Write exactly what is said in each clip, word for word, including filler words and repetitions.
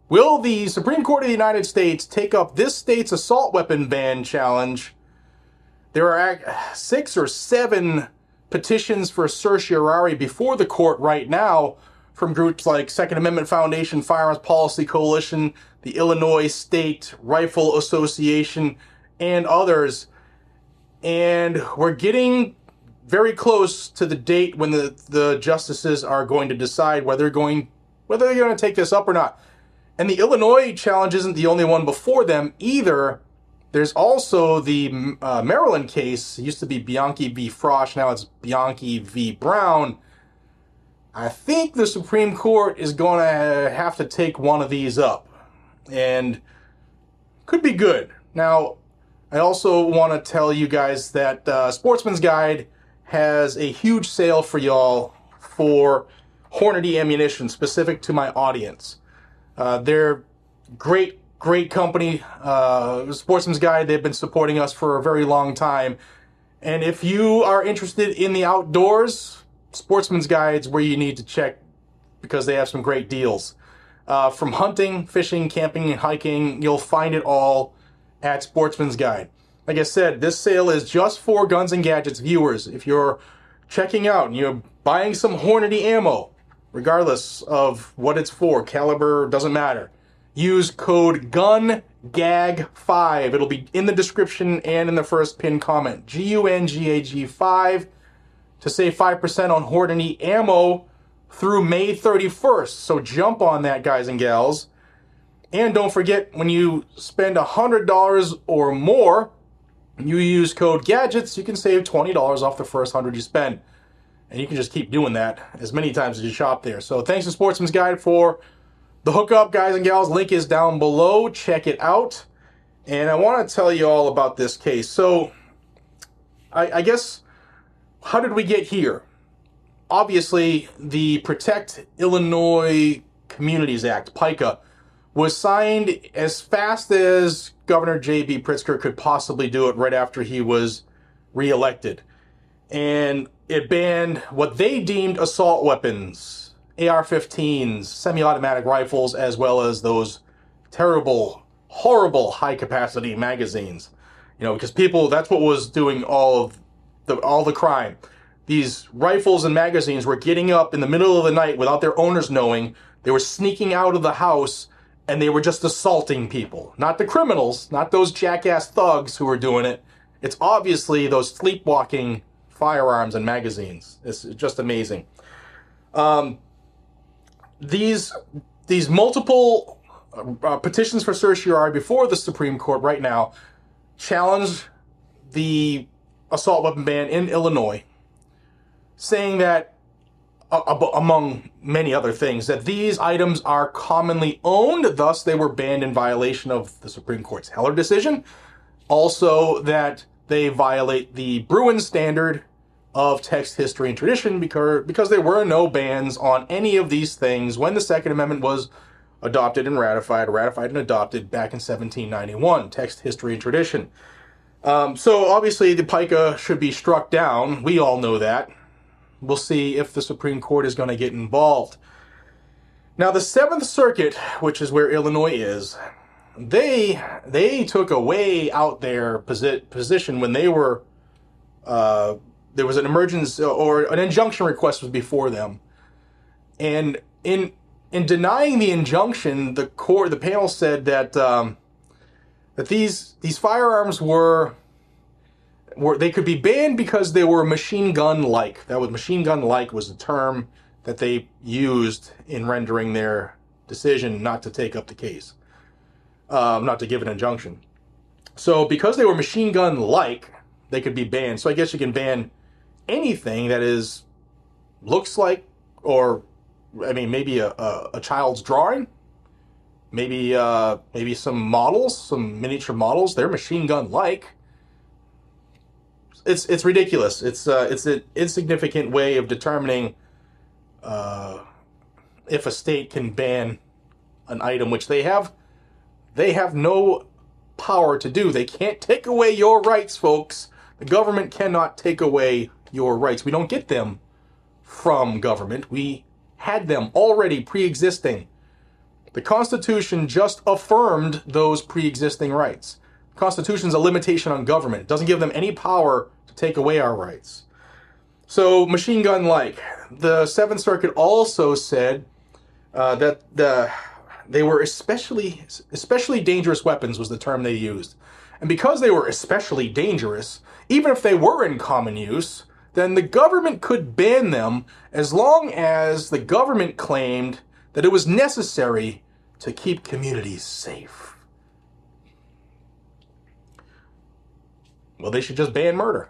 Will the Supreme Court of the United States take up this state's assault weapon ban challenge? There are six or seven petitions for certiorari before the court right now from groups like Second Amendment Foundation, Firearms Policy Coalition, the Illinois State Rifle Association, and others. And we're getting very close to the date when the, the justices are going to decide whether they're going, whether they're going to take this up or not. And the Illinois challenge isn't the only one before them either. There's also the uh, Maryland case. It used to be Bianchi v. Frosch. Now it's Bianchi v. Brown. I think the Supreme Court is going to have to take one of these up. And could be good. Now, I also want to tell you guys that uh, Sportsman's Guide has a huge sale for y'all for Hornady ammunition specific to my audience. Uh, they're great, great company. Uh, Sportsman's Guide, they've been supporting us for a very long time. And if you are interested in the outdoors, Sportsman's Guide's where you need to check because they have some great deals. Uh, from hunting, fishing, camping, and hiking, you'll find it all at Sportsman's Guide. Like I said, this sale is just for Guns and Gadgets viewers. If you're checking out and you're buying some Hornady ammo, regardless of what it's for, caliber, doesn't matter. Use code G U N G A G five. It'll be in the description and in the first pinned comment. G U N G A G five to save five percent on Hornady ammo through May thirty-first. So jump on that, guys and gals. And don't forget, when you spend one hundred dollars or more, you use code GADGETS, you can save twenty dollars off the first one hundred you spend. And you can just keep doing that as many times as you shop there. So thanks to Sportsman's Guide for the hookup, guys and gals. Link is down below. Check it out. And I want to tell you all about this case. So, I, I guess, how did we get here? Obviously, the Protect Illinois Communities Act, PICA, was signed as fast as Governor J B Pritzker could possibly do it right after he was reelected. And it banned what they deemed assault weapons, A R fifteens, semi-automatic rifles, as well as those terrible, horrible high-capacity magazines. You know, because people, that's what was doing all of the, all the crime. These rifles and magazines were getting up in the middle of the night without their owners knowing. They were sneaking out of the house, and they were just assaulting people. Not the criminals, not those jackass thugs who were doing it. It's obviously those sleepwalking firearms and magazines. It's just amazing. Um, these these multiple uh, petitions for certiorari before the Supreme Court right now challenge the assault weapon ban in Illinois, saying that, uh, among many other things, that these items are commonly owned, thus they were banned in violation of the Supreme Court's Heller decision. Also, that they violate the Bruin standard of text, history, and tradition because, because there were no bans on any of these things when the Second Amendment was adopted and ratified, ratified and adopted back in seventeen ninety-one, text, history, and tradition. Um, so obviously the PICA should be struck down. We all know that. We'll see if the Supreme Court is going to get involved. Now the Seventh Circuit, which is where Illinois is, they they took a way out there posi- position when they were uh, there was an emergency or an injunction request was before them, and in in denying the injunction, the court the panel said that um, that these these firearms were were they could be banned because they were machine gun like. That was machine gun like was the term that they used in rendering their decision not to take up the case, um, not to give an injunction. So because they were machine gun like, they could be banned. So I guess you can ban anything that is looks like, or I mean, maybe a, a, a child's drawing, maybe uh, maybe some models, some miniature models. They're machine gun like. It's it's ridiculous. It's uh, it's an insignificant way of determining uh, if a state can ban an item, which they have. They have no power to do. They can't take away your rights, folks. The government cannot take away your rights. We don't get them from government. We had them already pre-existing The Constitution just affirmed those pre-existing rights. The Constitution's a limitation on government. It doesn't give them any power to take away our rights. So, machine gun-like. The Seventh Circuit also said uh, that the they were especially especially dangerous weapons was the term they used. And because they were especially dangerous, even if they were in common use, then the government could ban them as long as the government claimed that it was necessary to keep communities safe. Well, they should just ban murder.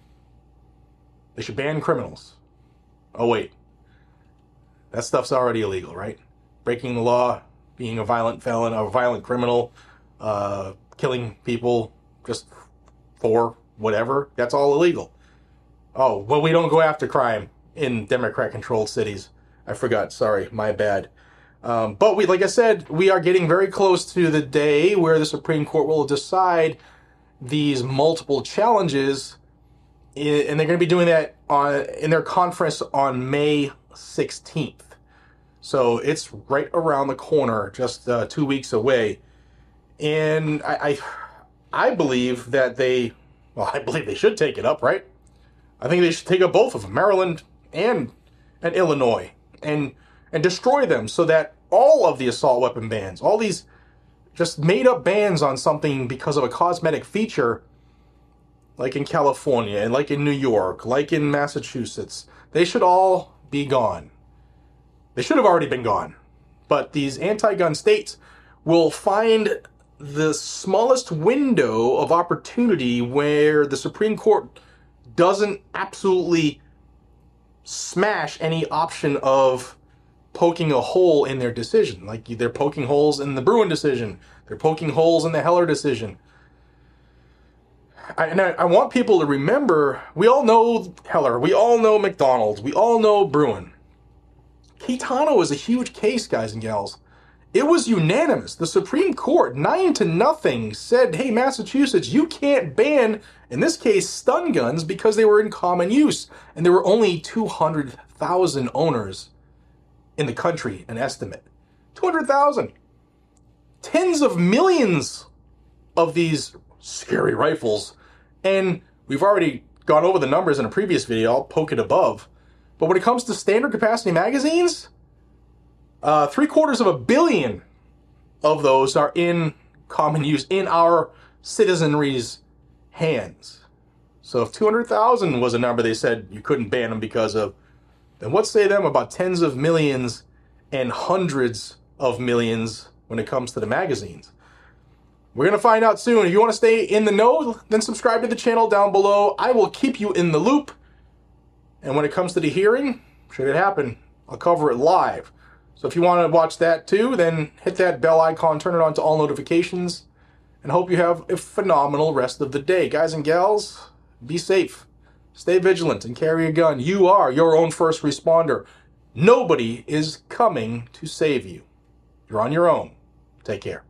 They should ban criminals. Oh, wait. That stuff's already illegal, right? Breaking the law, being a violent felon, a violent criminal, uh, killing people just for whatever, that's all illegal. Oh, well, we don't go after crime in Democrat-controlled cities. I forgot. Sorry, my bad. Um, but we, like I said, we are getting very close to the day where the Supreme Court will decide these multiple challenges, and they're going to be doing that on in their conference on May sixteenth. So it's right around the corner, just uh, two weeks away. And I, I, I believe that they, well, I believe they should take it up, right? I think they should take up both of them, Maryland and and Illinois, and and destroy them so that all of the assault weapon bans, all these just made up bans on something because of a cosmetic feature, like in California and like in New York, like in Massachusetts, they should all be gone. They should have already been gone. But these anti-gun states will find the smallest window of opportunity where the Supreme Court doesn't absolutely smash any option of poking a hole in their decision. Like they're poking holes in the Bruen decision. They're poking holes in the Heller decision. I, and I, I want people to remember, we all know Heller. We all know McDonald. We all know Bruen. Caetano is a huge case, guys and gals. It was unanimous. The Supreme Court, nine to nothing, said, hey, Massachusetts, you can't ban, in this case, stun guns because they were in common use. And there were only two hundred thousand owners in the country, an estimate. two hundred thousand. Tens of millions of these scary rifles. And we've already gone over the numbers in a previous video. I'll poke it above. But when it comes to standard capacity magazines, uh, three quarters of a billion of those are in common use in our citizenry's hands. So if two hundred thousand was a number they said you couldn't ban them because of, then what say them about tens of millions and hundreds of millions when it comes to the magazines? We're going to find out soon. If you want to stay in the know, then subscribe to the channel down below. I will keep you in the loop. And when it comes to the hearing, should it happen, I'll cover it live. So if you want to watch that too, then hit that bell icon, turn it on to all notifications, and hope you have a phenomenal rest of the day. Guys and gals, be safe, stay vigilant, and carry a gun. You are your own first responder. Nobody is coming to save you. You're on your own. Take care.